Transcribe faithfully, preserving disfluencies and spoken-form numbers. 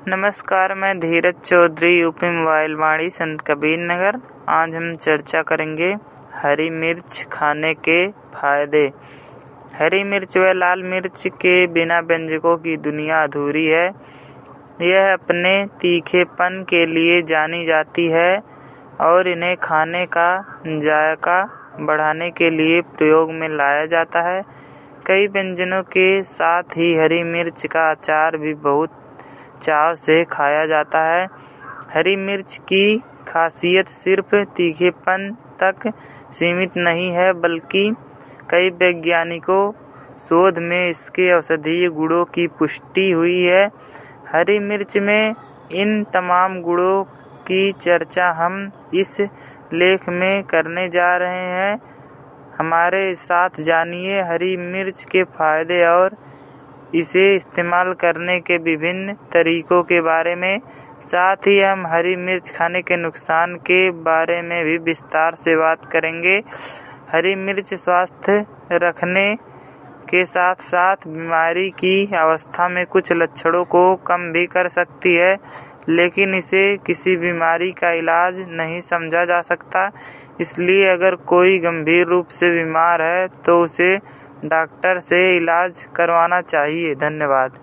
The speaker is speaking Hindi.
नमस्कार, मैं धीरज चौधरी, यूपी मोबाइल वाणी, संत कबीर नगर। आज हम चर्चा करेंगे हरी मिर्च खाने के फायदे। हरी मिर्च व लाल मिर्च के बिना व्यंजनों की दुनिया अधूरी है। यह अपने तीखेपन के लिए जानी जाती है और इन्हें खाने का जायका बढ़ाने के लिए प्रयोग में लाया जाता है। कई व्यंजनों के साथ ही हरी मिर्च का अचार भी बहुत चाव से खाया जाता है। हरी मिर्च की खासियत सिर्फ तीखेपन तक सीमित नहीं है, बल्कि कई वैज्ञानिकों शोध में इसके औषधीय गुणों की पुष्टि हुई है। हरी मिर्च में इन तमाम गुणों की चर्चा हम इस लेख में करने जा रहे हैं। हमारे साथ जानिए हरी मिर्च के फायदे और इसे इस्तेमाल करने के विभिन्न तरीकों के बारे में। साथ ही हम हरी मिर्च खाने के नुकसान के बारे में भी विस्तार से बात करेंगे। हरी मिर्च स्वास्थ्य रखने के साथ साथ बीमारी की अवस्था में कुछ लक्षणों को कम भी कर सकती है, लेकिन इसे किसी बीमारी का इलाज नहीं समझा जा सकता। इसलिए अगर कोई गंभीर रूप से बीमार है तो उसे डॉक्टर से इलाज करवाना चाहिए। धन्यवाद।